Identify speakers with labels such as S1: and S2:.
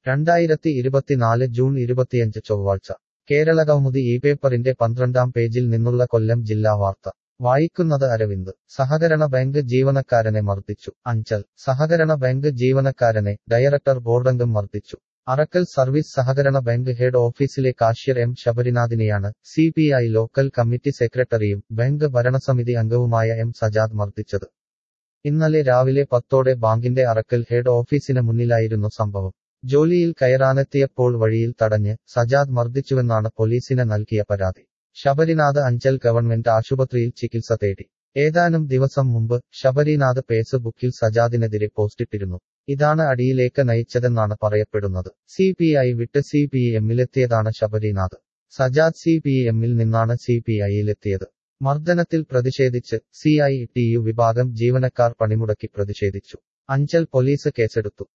S1: 2024 June 25 ചൊവ്വാഴ്ച കേരളകൗമുദി ഈ പേപ്പറിന്റെ 12-ാം പേജിൽ നിന്നുള്ള കൊല്ലം ജില്ലാ വാർത്ത വായിക്കുന്നത് അരവിന്ദ് സഹകരണ ബാങ്ക് ജീവനക്കാരനെ മർദ്ദിച്ചു അഞ്ചൽ സഹകരണ ബാങ്ക് ജീവനക്കാരനെ ഡയറക്ടർ ബോർഡംഗം മർദ്ദിച്ചു അറക്കൽ സർവീസ് സഹകരണ ബാങ്ക് ഹെഡ് ഓഫീസിലെ കാഷ്യർ എം ശബരിനാഥിനെയാണ് CPI ലോക്കൽ കമ്മിറ്റി സെക്രട്ടറിയും ബാങ്ക് ഭരണസമിതി അംഗവുമായ എം സജാദ് മർദ്ദിച്ചത് ഇന്നലെ രാവിലെ 10ഓടെ ബാങ്കിന്റെ അറക്കൽ ഹെഡ് ഓഫീസിന് മുന്നിലായിരുന്നു സംഭവം ജോലിയിൽ കയറാനെത്തിയപ്പോൾ വഴിയിൽ തടഞ്ഞ് സജാദ് മർദ്ദിച്ചുവെന്നാണ് പോലീസിന് നൽകിയ പരാതി ശബരിനാഥ് അഞ്ചൽ ഗവൺമെന്റ് ആശുപത്രിയിൽ ചികിത്സ തേടി ഏതാനും ദിവസം മുമ്പ് ശബരിനാഥ് ഫേസ്ബുക്കിൽ സജാദിനെതിരെ പോസ്റ്റിട്ടിരുന്നു ഇതാണ് അടിയിലേക്ക് നയിച്ചതെന്നാണ് പറയപ്പെടുന്നത് CPI വിട്ട് CPM-ലെത്തിയതാണ് ശബരിനാഥ് സജാദ് CPM-ൽ നിന്നാണ് CPI-ലെത്തിയത് മർദ്ദനത്തിൽ പ്രതിഷേധിച്ച് CITU വിഭാഗം ജീവനക്കാർ പണിമുടക്കി പ്രതിഷേധിച്ചു അഞ്ചൽ പോലീസ് കേസെടുത്തു